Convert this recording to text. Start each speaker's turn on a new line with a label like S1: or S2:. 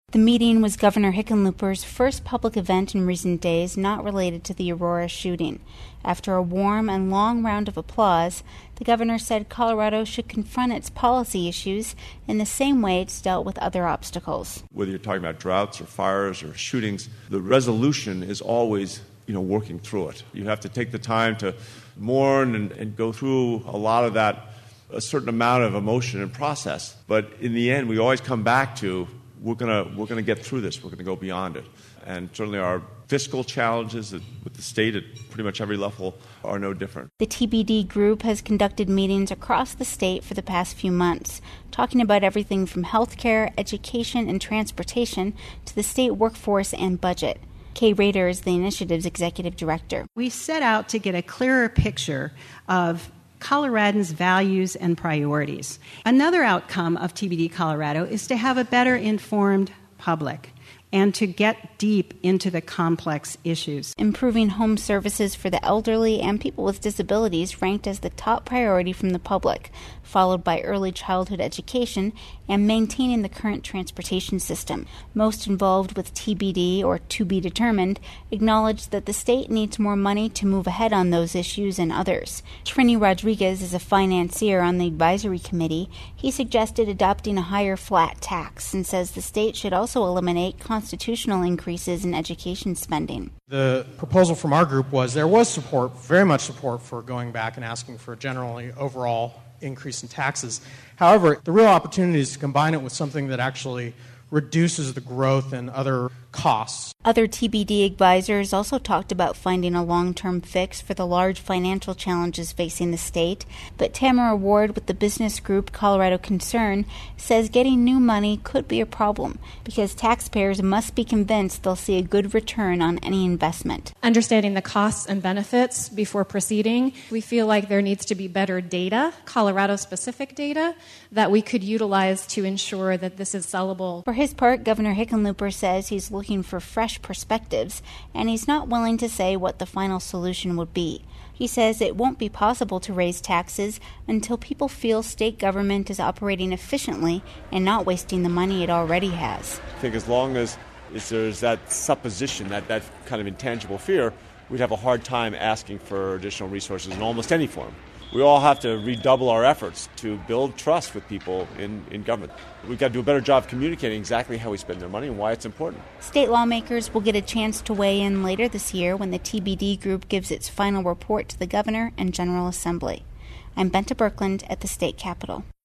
S1: The meeting was Governor Hickenlooper's first public event in recent days not related to the Aurora shooting. After a warm and long round of applause, the governor said Colorado should confront its policy issues in the same way it's dealt with other obstacles.
S2: Whether you're talking about droughts or fires or shootings, the resolution is always working through it. You have to take the time to mourn and go through a lot of that, a certain amount of emotion and process. But in the end, we always come back to we're gonna get through this. We're gonna go beyond it. And certainly our fiscal challenges with the state at pretty much every level are no different.
S1: The TBD group has conducted meetings across the state for the past few months, talking about everything from healthcare, education, and transportation to the state workforce and budget. Kay Rader is the initiative's executive director.
S3: We set out to get a clearer picture of Coloradans' values and priorities. Another outcome of TBD Colorado is to have a better informed public and to get deep into the complex issues.
S1: Improving home services for the elderly and people with disabilities ranked as the top priority from the public, followed by early childhood education and maintaining the current transportation system. Most involved with TBD, or to be determined, acknowledged that the state needs more money to move ahead on those issues and others. Trini Rodriguez is a financier on the advisory committee. He suggested adopting a higher flat tax and says the state should also eliminate constitutional increases in education spending.
S4: The proposal from our group was there was support, very much support, for going back and asking for a generally overall increase in taxes. However, the real opportunity is to combine it with something that actually reduces the growth and other costs.
S1: Other TBD advisors also talked about finding a long-term fix for the large financial challenges facing the state, but Tamara Ward with the business group Colorado Concern says getting new money could be a problem because taxpayers must be convinced they'll see a good return on any investment.
S5: Understanding the costs and benefits before proceeding, we feel like there needs to be better data, Colorado-specific data, that we could utilize to ensure that this is sellable.
S1: For his part, Governor Hickenlooper says he's looking for fresh perspectives, and he's not willing to say what the final solution would be. He says it won't be possible to raise taxes until people feel state government is operating efficiently and not wasting the money it already has.
S2: I think as long as there's that supposition, that kind of intangible fear, we'd have a hard time asking for additional resources in almost any form. We all have to redouble our efforts to build trust with people in government. We've got to do a better job of communicating exactly how we spend their money and why it's important.
S1: State lawmakers will get a chance to weigh in later this year when the TBD group gives its final report to the governor and General Assembly. I'm Benta Birkeland at the State Capitol.